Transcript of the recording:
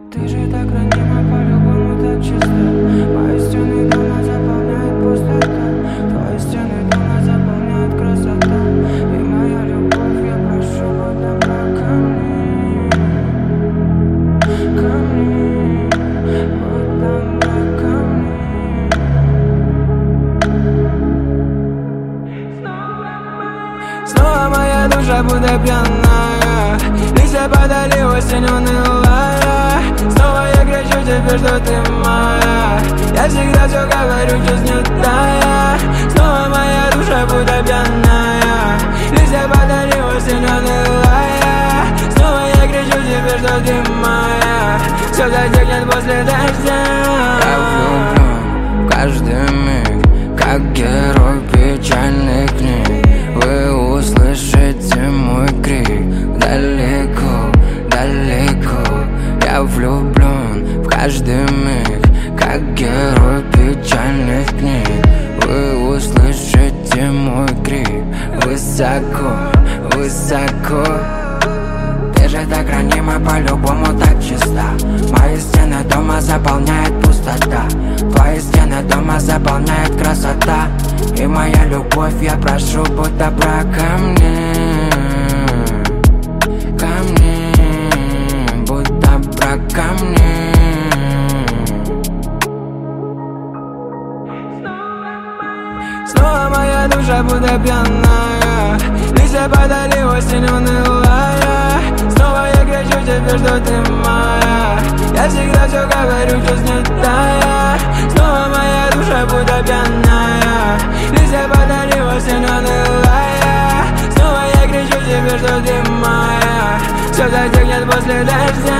Ты же так ранима, по-любому так чисто. Мои стены дома заполняет пустота. Твои стены дома заполняет красота. И моя любовь, я прошу, будь добра ко мне. Ко мне, будь добра ко мне. Снова моя душа будет пьяная. Листья падали, осень унылая. Снова я кричу теперь, что ты моя. Я всегда все говорю, чувств не тая. Снова моя душа будет пьяная. Листья падали, осень унылая. Снова я кричу теперь, что ты моя. Все затихнет после дождя. Я влюблен в каждый миг, как герой печальных книг. Вы услышите мой крик далеко, далеко. Я влюблен в каждый миг, как герой печальных книг. Вы услышите мой крик высоко, высоко. Ты же так ранима, по-любому так чиста. Мои стены дома заполняет пустота. Твои стены дома заполняет красота. И моя любовь, я прошу, будь добра ко мне. Ко мне, будь добра ко мне. Снова моя душа будет пьяная. Листья падали, осень унылая. Снова я кричу теперь, что ты моя. Я всегда все говорю, чувств не тая. Снова моя душа будет пьяная. Листья падали, осень унылая. Снова я кричу теперь, что ты моя. Все затихнет после дождя.